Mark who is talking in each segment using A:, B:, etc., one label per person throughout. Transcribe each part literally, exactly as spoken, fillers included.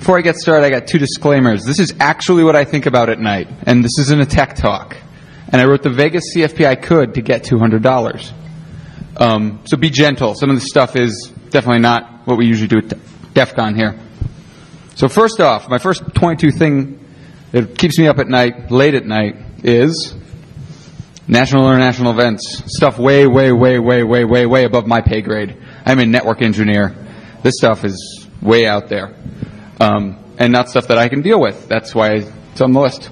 A: Before I get started, I got two disclaimers. This is actually what I think about at night, and this isn't a tech talk. And I wrote the Vegas C F P I could to get two hundred dollars. Um, so be gentle. Some of the stuff is definitely not what we usually do at DEF CON here. So first off, my first twenty-two thing that keeps me up at night, late at night, is national and international events. Stuff way, way, way, way, way, way, way above my pay grade. I'm a network engineer. This stuff is way out there. Um, and not stuff that I can deal with. That's why it's on the list.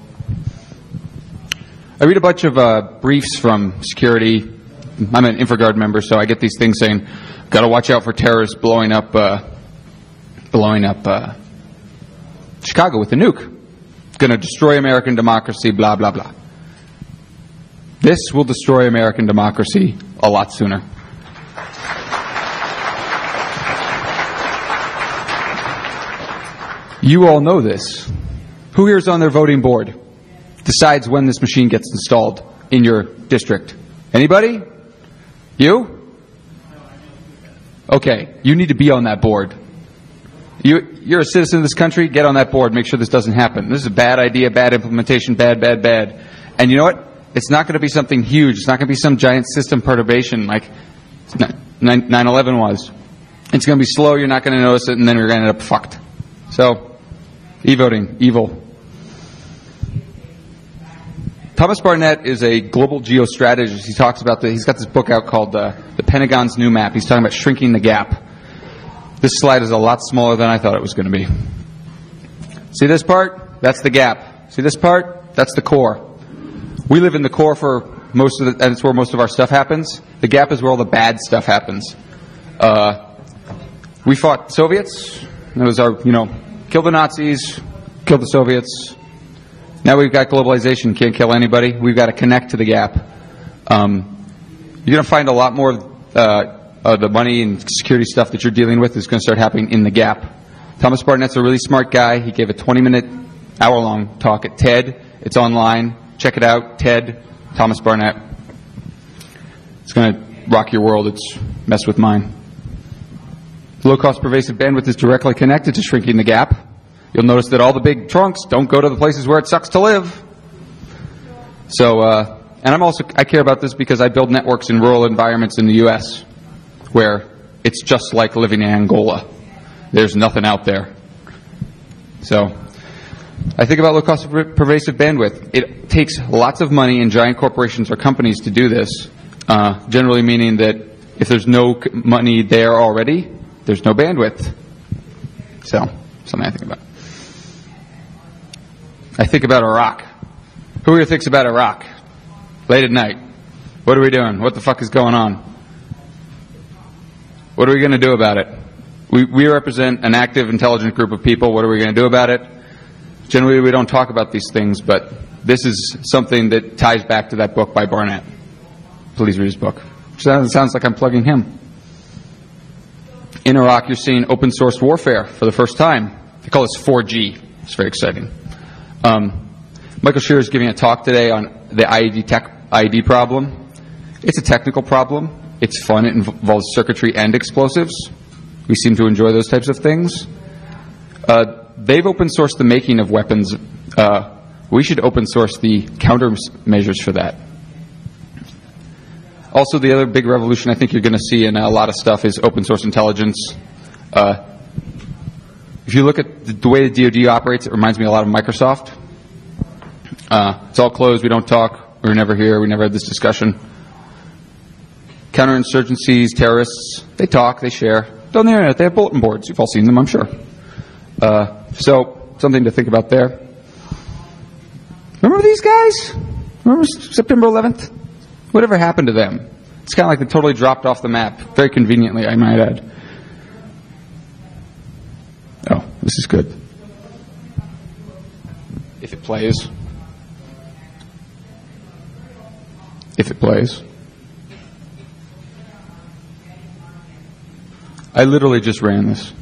A: I read a bunch of uh, briefs from security. I'm an InfraGard member, so I get these things saying, got to watch out for terrorists blowing up, uh, blowing up uh, Chicago with a nuke. Going to destroy American democracy, blah, blah, blah. This will destroy American democracy a lot sooner. You all know this. Who here is on their voting board? Decides when this machine gets installed in your district? Anybody? You? Okay, you need to be on that board. You, you're a citizen of this country, get on that board, make sure this doesn't happen. This is a bad idea, bad implementation, bad, bad, bad. And you know what? It's not going to be something huge. It's not going to be some giant system perturbation like nine eleven was. It's going to be slow, you're not going to notice it, and then you're going to end up fucked. So, e-voting, evil. Thomas Barnett is a global geostrategist. He talks about the, he's got this book out called uh, The Pentagon's New Map. He's talking about shrinking the gap. This slide is a lot smaller than I thought it was going to be. See this part? That's the gap. See this part? That's the core. We live in the core for most of the, and it's where most of our stuff happens. The gap is where all the bad stuff happens. Uh, we fought Soviets. It was our, you know, kill the Nazis, kill the Soviets. Now we've got globalization, can't kill anybody. We've got to connect to the gap. Um, you're going to find a lot more uh, of the money and security stuff that you're dealing with is going to start happening in the gap. Thomas Barnett's a really smart guy. He gave a twenty-minute, hour-long talk at TED. It's online. Check it out, TED, Thomas Barnett. It's going to rock your world. It's messed with mine. Low-cost pervasive bandwidth is directly connected to shrinking the gap. You'll notice that all the big trunks don't go to the places where it sucks to live. So, uh, and I'm also, I care about this because I build networks in rural environments in the U S where it's just like living in Angola. There's nothing out there. So, I think about low-cost pervasive bandwidth. It takes lots of money in giant corporations or companies to do this, uh, generally meaning that if there's no money there already, there's no bandwidth. So, something I think about. I think about Iraq. Who here thinks about Iraq? Late at night. What are we doing? What the fuck is going on? What are we going to do about it? We, we represent an active, intelligent group of people. What are we going to do about it? Generally, we don't talk about these things, but this is something that ties back to that book by Barnett. Please read his book. Sounds, sounds like I'm plugging him. In Iraq, you're seeing open source warfare for the first time. They call this four G. It's very exciting. Um, Michael Shearer is giving a talk today on the I E D tech, I E D problem. It's a technical problem. It's fun. It involves circuitry and explosives. We seem to enjoy those types of things. Uh, they've open sourced the making of weapons. Uh, we should open source the countermeasures for that. Also, the other big revolution I think you're going to see in a lot of stuff is open source intelligence. Uh, if you look at the, the way the D O D operates, it reminds me a lot of Microsoft. Uh, it's all closed. We don't talk. We're never here. We never had this discussion. Counterinsurgencies, terrorists, they talk, they share. On the internet, they have bulletin boards. You've all seen them, I'm sure. Uh, so, something to think about there. Remember these guys? Remember September eleventh? Whatever happened to them? It's kind of like they totally dropped off the map. Very conveniently, I might add. Oh, this is good. If it plays. If it plays. I literally just ran this.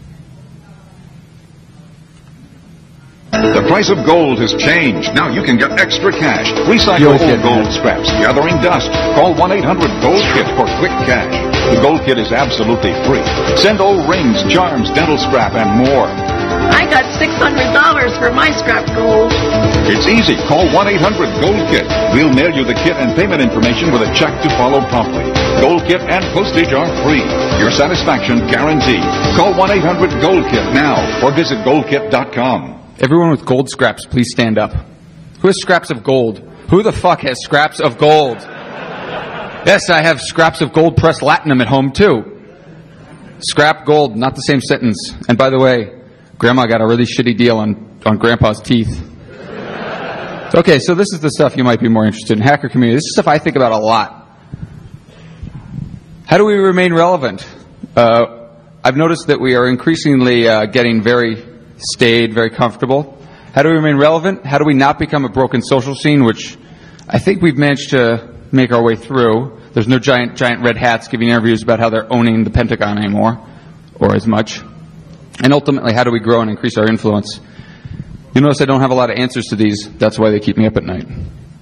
B: The price of gold has changed. Now you can get extra cash. Recycle old gold scraps, gathering dust. Call one eight hundred gold kit for quick cash. The Gold Kit is absolutely free. Send old rings, charms, dental scrap, and more.
C: I got six hundred dollars for my scrap gold.
B: It's easy. Call one eight hundred gold kit. We'll mail you the kit and payment information with a check to follow promptly. Gold kit and postage are free. Your satisfaction guaranteed. Call one eight hundred gold kit now or visit gold kit dot com.
A: Everyone with gold scraps, please stand up. Who has scraps of gold? Who the fuck has scraps of gold? Yes, I have scraps of gold pressed latinum at home, too. Scrap gold, not the same sentence. And by the way, Grandma got a really shitty deal on, on Grandpa's teeth. Okay, so this is the stuff you might be more interested in. Hacker community. This is stuff I think about a lot. How do we remain relevant? Uh, I've noticed that we are increasingly uh, getting very staid, very comfortable. How do we remain relevant? How do we not become a broken social scene, which I think we've managed to make our way through. There's no giant, giant red hats giving interviews about how they're owning the Pentagon anymore, or as much. And ultimately, how do we grow and increase our influence? You notice I don't have a lot of answers to these. That's why they keep me up at night.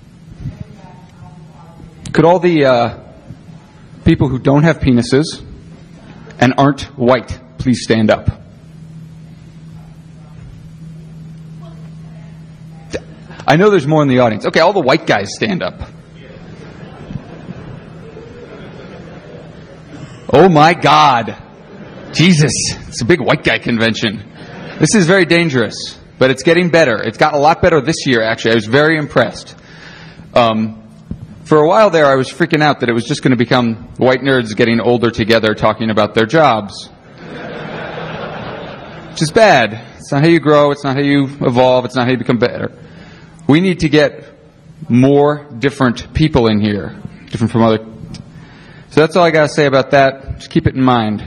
A: Could all the uh, people who don't have penises and aren't white please stand up? I know there's more in the audience. Okay, all the white guys stand up. Oh my God. Jesus, it's a big white guy convention. This is very dangerous, but it's getting better. It's gotten a lot better this year, actually. I was very impressed. Um, for a while there, I was freaking out that it was just going to become white nerds getting older together talking about their jobs. Which is bad. It's not how you grow. It's not how you evolve. It's not how you become better. We need to get more different people in here, different from other. So that's all I got to say about that. Just keep it in mind.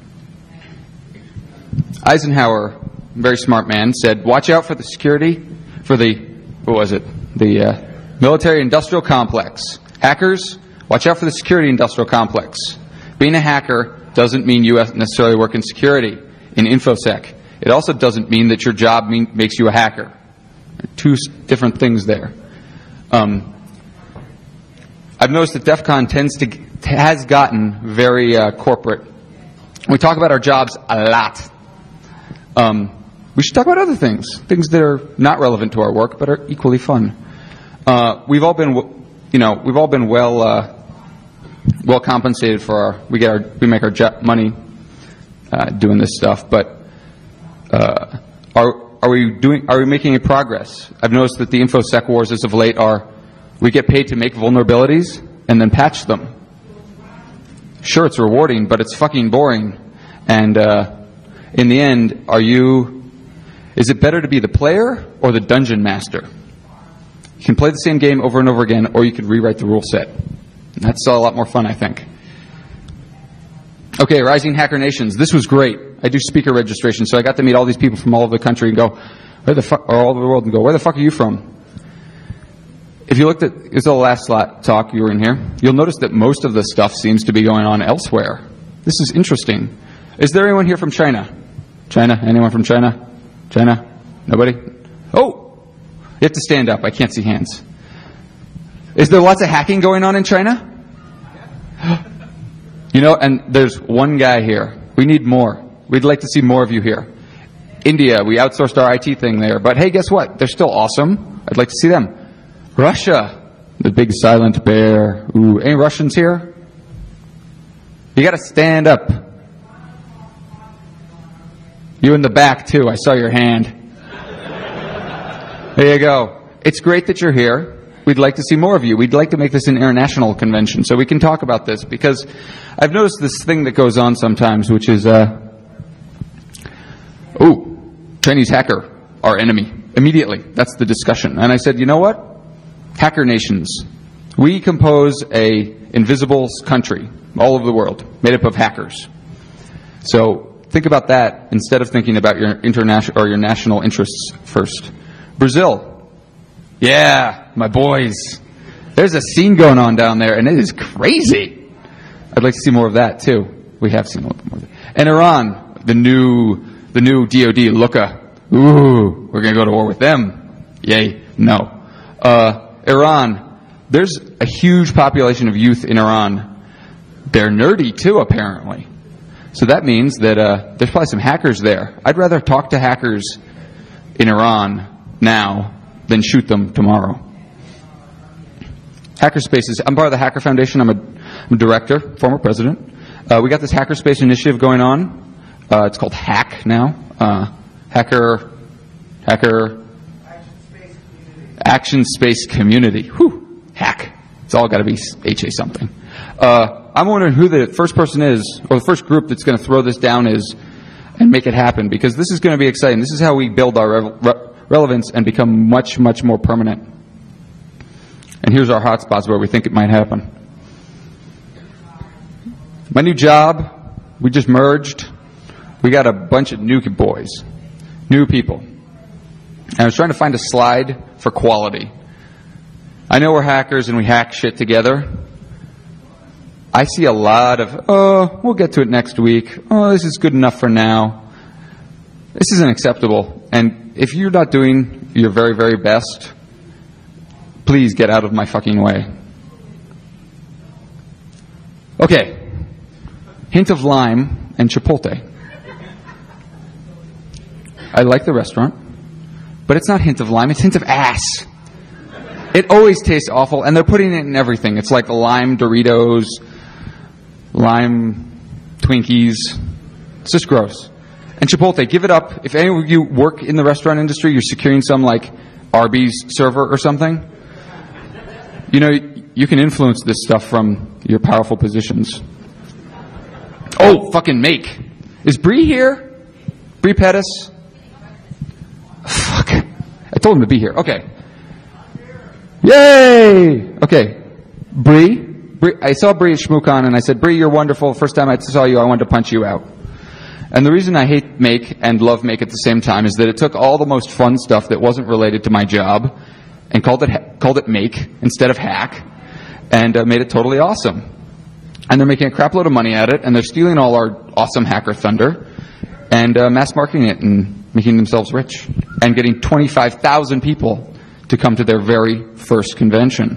A: Eisenhower, very smart man, said, watch out for the security, for the, what was it, the uh, military-industrial complex. Hackers, watch out for the security-industrial complex. Being a hacker doesn't mean you necessarily work in security, in InfoSec. It also doesn't mean that your job mean, makes you a hacker. Two different things there. Um, I've noticed that DEF CON tends to, has gotten very uh, corporate. We talk about our jobs a lot. Um, we should talk about other things, things that are not relevant to our work but are equally fun. Uh, we've all been, you know, we've all been well, uh, well compensated for our. We get our, we make our jo- money uh, doing this stuff, but uh, our. Are we doing? Are we making a progress? I've noticed that the InfoSec wars as of late are, we get paid to make vulnerabilities and then patch them. Sure, it's rewarding, but it's fucking boring. And uh, in the end, are you? Is it better to be the player or the dungeon master? You can play the same game over and over again, or you could rewrite the rule set. And that's a lot more fun, I think. Okay, Rising Hacker Nations. This was great. I do speaker registration, so I got to meet all these people from all over the country and go, where the fuck, or all over the world and go, where the fuck are you from? If you looked at, this is the last slot talk you were in here, you'll notice that most of the stuff seems to be going on elsewhere. This is interesting. Is there anyone here from China? China? Anyone from China? China? Nobody? Oh! You have to stand up. I can't see hands. Is there lots of hacking going on in China? You know, and there's one guy here. We need more. We'd like to see more of you here. India, we outsourced our I T thing there. But hey, guess what? They're still awesome. I'd like to see them. Russia, the big silent bear. Ooh, any Russians here? You got to stand up. You in the back, too. I saw your hand. There you go. It's great that you're here. We'd like to see more of you. We'd like to make this an international convention so we can talk about this, because I've noticed this thing that goes on sometimes, which is, uh, oh, Chinese hacker, our enemy. Immediately, that's the discussion. And I said, you know what? Hacker nations. We compose a invisible country all over the world, made up of hackers. So think about that instead of thinking about your international or your national interests first. Brazil. Yeah, my boys. There's a scene going on down there, and it is crazy. I'd like to see more of that, too. We have seen a little bit more of that. And Iran, the new the new D O D, Luka. Ooh, we're going to go to war with them. Yay. No. Uh, Iran, there's a huge population of youth in Iran. They're nerdy, too, apparently. So that means that uh, there's probably some hackers there. I'd rather talk to hackers in Iran now than shoot them tomorrow. Hackerspaces. I'm part of the Hacker Foundation. I'm a, I'm a director, former president. Uh, we got this Hackerspace initiative going on. Uh, it's called Hack now. Uh, hacker, Hacker, Action Space Community. Whew, Hack. It's all got to be H A something. Uh, I'm wondering who the first person is, or the first group that's going to throw this down is, and make it happen, because this is going to be exciting. This is how we build our re- re- relevance and become much, much more permanent. And here's our hotspots where we think it might happen. My new job, we just merged. We got a bunch of new boys, new people. And I was trying to find a slide for quality. I know we're hackers and we hack shit together. I see a lot of, oh, we'll get to it next week. Oh, this is good enough for now. This isn't acceptable. And if you're not doing your very, very best, please get out of my fucking way. Okay. Hint of lime and Chipotle. I like the restaurant, but it's not hint of lime, it's hint of ass. It always tastes awful, and they're putting it in everything. It's like lime Doritos, lime Twinkies. It's just gross. And Chipotle, give it up. If any of you work in the restaurant industry, you're securing some like Arby's server or something, you know, you can influence this stuff from your powerful positions. Oh, fucking Make. Is Bree here? Bree Pettis? Fuck. I told him to be here. Okay. Yay! Okay. Bree? Bree I saw Bree at ShmooCon and I said, Bree, you're wonderful. First time I saw you, I wanted to punch you out. And the reason I hate Make and love Make at the same time is that it took all the most fun stuff that wasn't related to my job and called it ha- called it Make instead of Hack, and uh, made it totally awesome. And they're making a crap load of money at it, and they're stealing all our awesome hacker thunder and uh, mass marketing it and making themselves rich and getting twenty-five thousand people to come to their very first convention.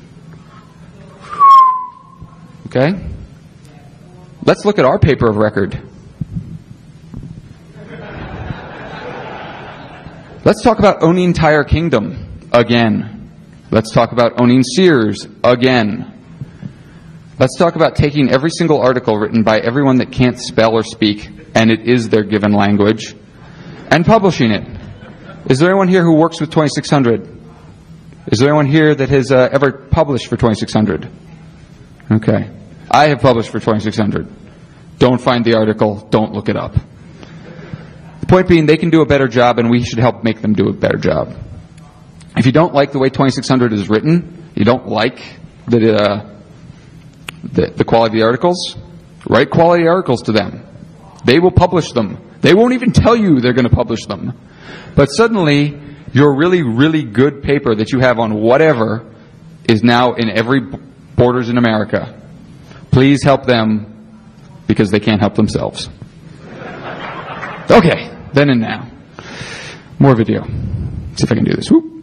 A: Okay? Let's look at our paper of record. Let's talk about owning entire kingdom again. Let's talk about owning Sears again. Let's talk about taking every single article written by everyone that can't spell or speak, and it is their given language, and publishing it. Is there anyone here who works with twenty-six hundred? Is there anyone here that has uh, ever published for twenty-six hundred? Okay. I have published for twenty-six hundred. Don't find the article. Don't look it up. The point being, they can do a better job, and we should help make them do a better job. If you don't like the way twenty-six hundred is written, you don't like the, uh, the, the quality of the articles, write quality articles to them. They will publish them. They won't even tell you they're going to publish them. But suddenly, your really, really good paper that you have on whatever is now in every Borders in America. Please help them, because they can't help themselves. Okay, then and now. More video. See if I can do this. Whoop.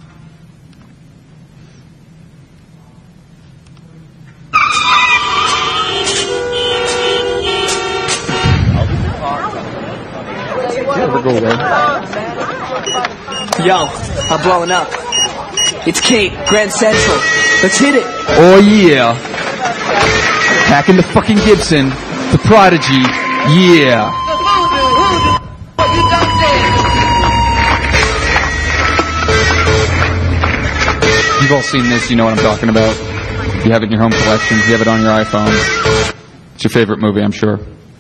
A: Never go away.
D: Yo, I'm blowing up. It's Kate, Grand Central. Let's hit it.
A: Oh yeah. Hacking the fucking Gibson. The Prodigy. Yeah. You've all seen this, you know what I'm talking about. You have it in your home collection, you have it on your iPhone. It's your favorite movie, I'm sure.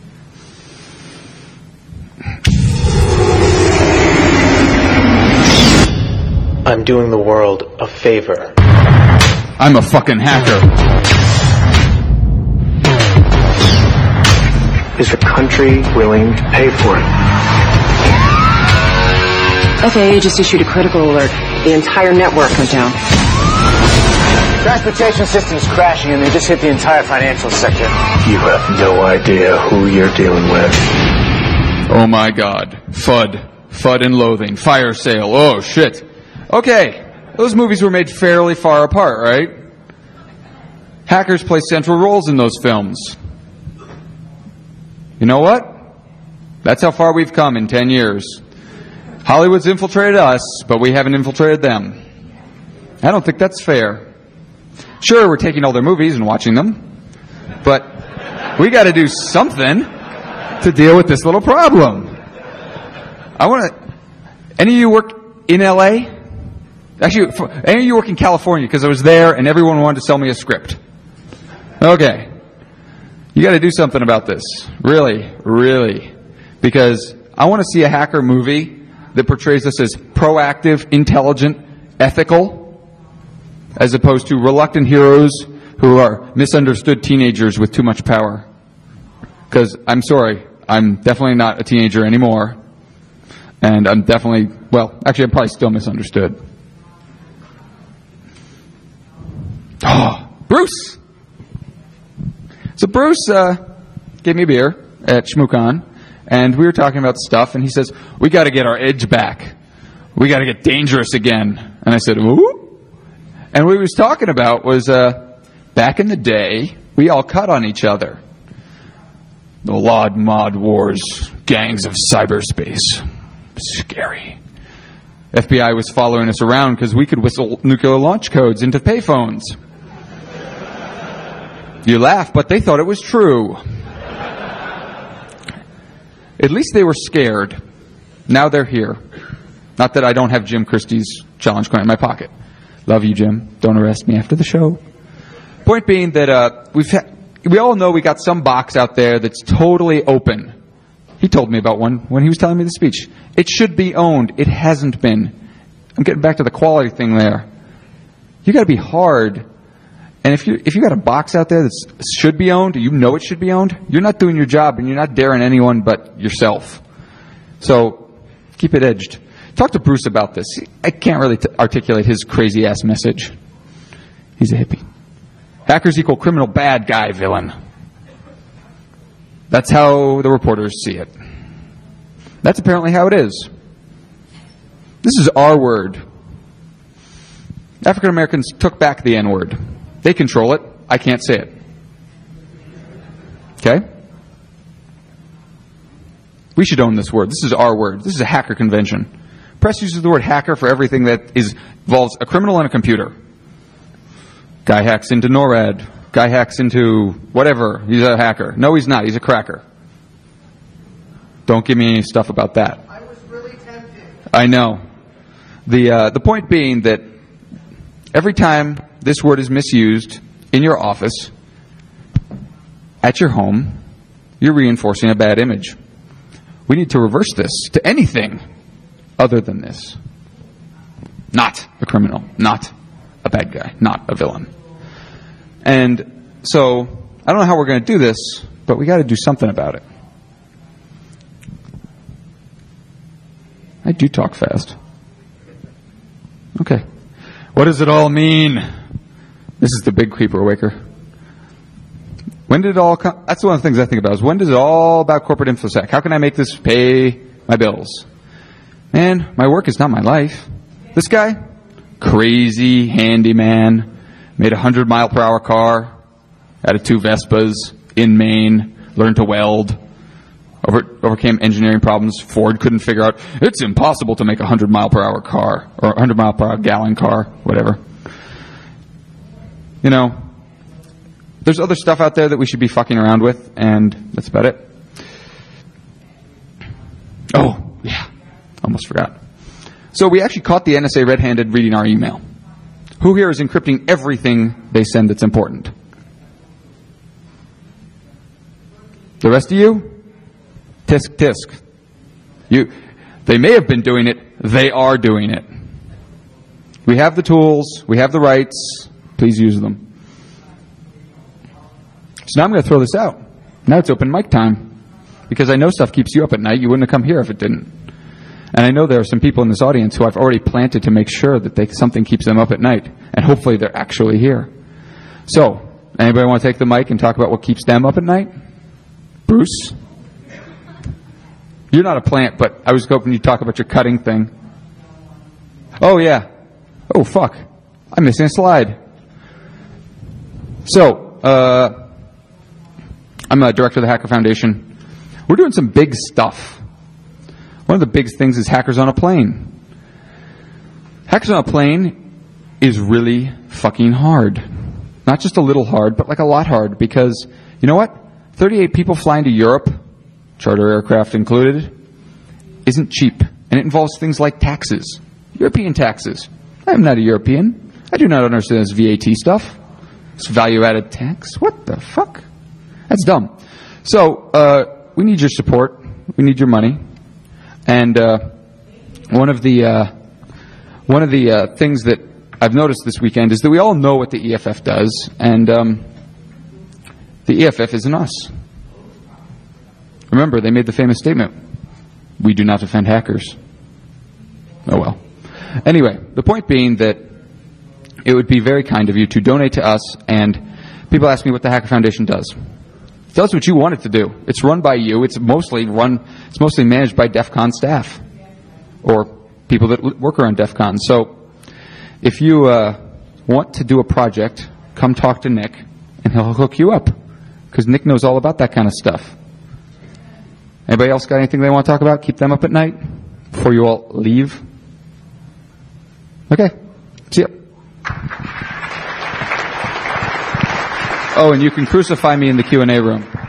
E: I'm doing the world a favor.
A: I'm a fucking hacker.
E: Is the country willing to pay for it?
F: F A A just issued a critical alert. The entire network went down.
G: Transportation system is crashing and they just hit the entire financial sector.
E: You have no idea who you're dealing with.
A: Oh my god. FUD. FUD and loathing. Fire sale. Oh shit. Okay. Those movies were made fairly far apart, right? Hackers play central roles in those films. You know what? That's how far we've come in ten years. Hollywood's infiltrated us, but we haven't infiltrated them. I don't think that's fair. Sure, we're taking all their movies and watching them, but we got to do something to deal with this little problem. I want to... Any of you work in L A? Actually, any of you work in California? Because I was there and everyone wanted to sell me a script. Okay. You got to do something about this. Really, really. Because I want to see a hacker movie that portrays us as proactive, intelligent, ethical, as opposed to reluctant heroes who are misunderstood teenagers with too much power. Because, I'm sorry, I'm definitely not a teenager anymore. And I'm definitely, well, actually I'm probably still misunderstood. Oh, Bruce! So Bruce uh, gave me a beer at ShmooCon, and we were talking about stuff, and he says, we got to get our edge back. We got to get dangerous again. And I said, ooh? And what he was talking about was, uh, back in the day, we all cut on each other. The Lod Mod Wars, gangs of cyberspace. Scary. F B I was following us around because we could whistle nuclear launch codes into payphones. You laugh, but they thought it was true. At least they were scared. Now they're here. Not that I don't have Jim Christie's challenge coin in my pocket. Love you, Jim. Don't arrest me after the show. Point being that uh, we've ha- we all know we got some box out there that's totally open. He told me about one when he was telling me the speech. It should be owned. It hasn't been. I'm getting back to the quality thing there. You got to be hard. And if you if you got a box out there that should be owned, you know it should be owned, you're not doing your job and you're not daring anyone but yourself. So keep it edged. Talk to Bruce about this. I can't really t- articulate his crazy ass message. He's a hippie. Hackers equal criminal bad guy villain. That's how the reporters see it. That's apparently how it is. This is our word. African Americans took back the N-word. They control it. I can't say it. Okay? We should own this word. This is our word. This is a hacker convention. Press uses the word hacker for everything that is involves a criminal and a computer. Guy hacks into NORAD. Guy hacks into whatever. He's a hacker. No, he's not. He's a cracker. Don't give me any stuff about that.
H: I was really tempted.
A: I know. The uh, the point being that every time this word is misused in your office, at your home, you're reinforcing a bad image. We need to reverse this to anything other than this. Not a criminal. Not a bad guy. Not a villain. And so, I don't know how we're going to do this, but we got to do something about it. I do talk fast. Okay. What does it all mean? This is the big creeper waker. When did it all come? That's one of the things I think about is when does it all about corporate InfoSec? How can I make this pay my bills? Man, my work is not my life. This guy, crazy handyman, made a hundred mile per hour car out of two Vespas in Maine, learned to weld, over, overcame engineering problems. Ford couldn't figure out, it's impossible to make a hundred mile per hour car, or a hundred mile per hour gallon car, whatever. You know, there's other stuff out there that we should be fucking around with, and that's about it. Oh, yeah, almost forgot. So we actually caught the N S A red-handed reading our email. Who here is encrypting everything they send that's important? The rest of you? Tisk, tisk. You, they may have been doing it. They are doing it. We have the tools. We have the rights. Please use them. So now I'm going to throw this out. Now it's open mic time. Because I know stuff keeps you up at night. You wouldn't have come here if it didn't. And I know there are some people in this audience who I've already planted to make sure that they, something keeps them up at night. And hopefully they're actually here. So, anybody want to take the mic and talk about what keeps them up at night? Bruce? You're not a plant, but I was hoping you'd talk about your cutting thing. Oh, yeah. Oh, fuck. I'm missing a slide. So, uh, I'm a director of the Hacker Foundation. We're doing some big stuff. One of the big things is hackers on a plane. Hackers on a plane is really fucking hard. Not just a little hard, but like a lot hard, because, you know what? thirty-eight people flying to Europe, charter aircraft included, isn't cheap. And it involves things like taxes. European taxes. I am not a European. I do not understand this V A T stuff. This value-added tax. What the fuck? That's dumb. So, uh, we need your support. We need your money. And, uh, one of the, uh, one of the, uh, things that I've noticed this weekend is that we all know what the E F F does, and, um, the E F F isn't us. Remember, they made the famous statement, we do not defend hackers. Oh well. Anyway, the point being that it would be very kind of you to donate to us, and people ask me what the Hacker Foundation does. It does what you want it to do. It's run by you. It's mostly run, it's mostly managed by DEF CON staff or people that work around DEF CON. So if you uh, want to do a project, come talk to Nick, and he'll hook you up, because Nick knows all about that kind of stuff. Anybody else got anything they want to talk about? Keep them up at night before you all leave? Okay. See ya. Oh, and you can crucify me in the Q and A room.